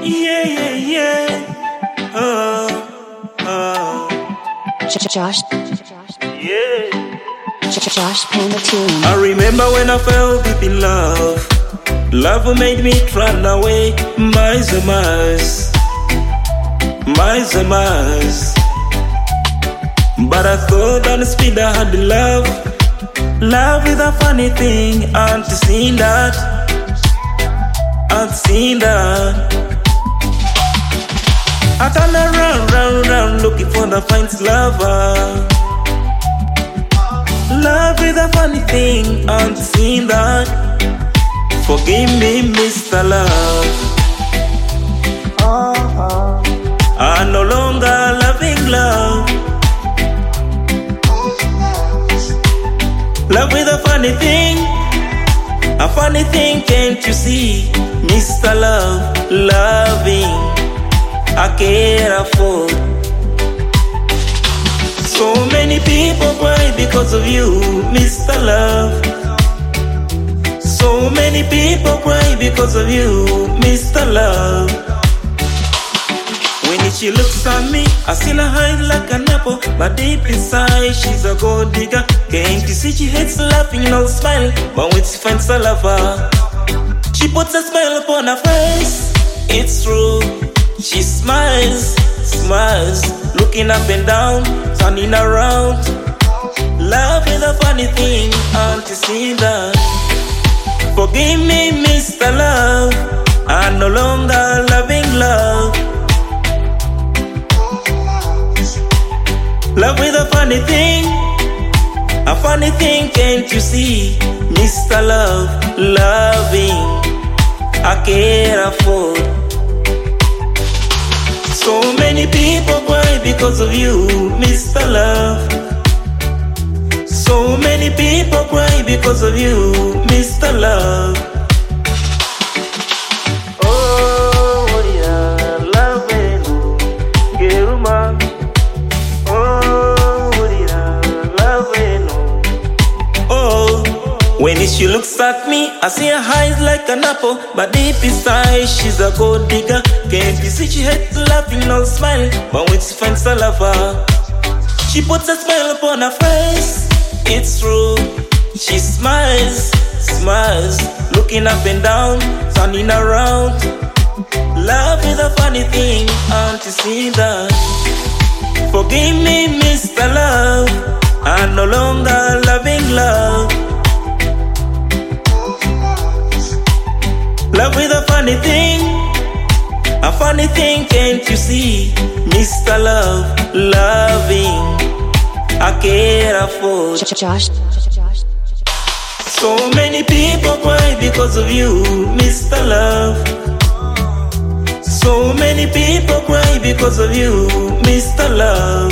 Yeah, yeah, yeah. Josh. Yeah. Josh Penatune. I remember when I fell deep in love. Love made me run away. Miles and miles. Miles and miles. But I thought on the speed I had the love. Love is a funny thing. Aren't you seen that? Aren't seen that? I turn around, round, round, looking for the finest lover. Love is a funny thing, aren't you seen that? Forgive me, Mr. Love. I'm no longer loving love. Love is a funny thing, can't you see? Mr. Love, loving I can't afford. So many people cry because of you, Mr. Love. So many people cry because of you, Mr. Love. When she looks at me, I see her hide like an apple, but deep inside she's a gold digger. Can't you see she hates laughing, no smile, but when she finds a lover, she puts a smile upon her face. It's true. She smiles, smiles, looking up and down, turning around. Love is a funny thing, aren't you seen that? Forgive me, Mr. Love, I'm no longer loving love. Love is a funny thing, can't you see? Mr. Love, loving, I can't afford. So many people cry because of you, Mr. Love. So many people cry because of you, Mr. Love. Oh, yeah, love it, Geruma. Oh, yeah, love it. Oh, when she looks at me, I see her eyes like an apple, but deep inside she's a gold digger. Can't you see she hates laughing, no smile, but when she finds a lover, she puts a smile upon her face. It's true. She smiles, smiles, looking up and down, turning around. Love is a funny thing, aren't you seen that? Forgive me, Mr. Love, I'm no longer loving love. Love is a funny thing, can't you see? Mr. Love, loving, I can't afford. Josh. So many people cry because of you, Mr. Love. So many people cry because of you, Mr. Love.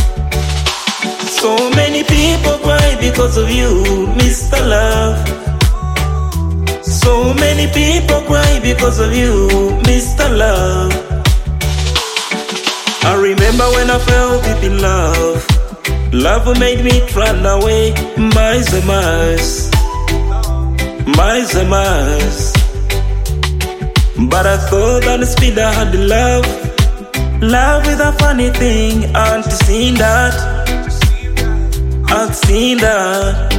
So many people cry because of you, Mr. Love. So many people cry because of you, Mr. Love. I remember when I fell deep in love. Love made me run away, miles and miles, miles and miles. But I thought on the speed I had the love. Love is a funny thing, aren't you seen that? I've seen that.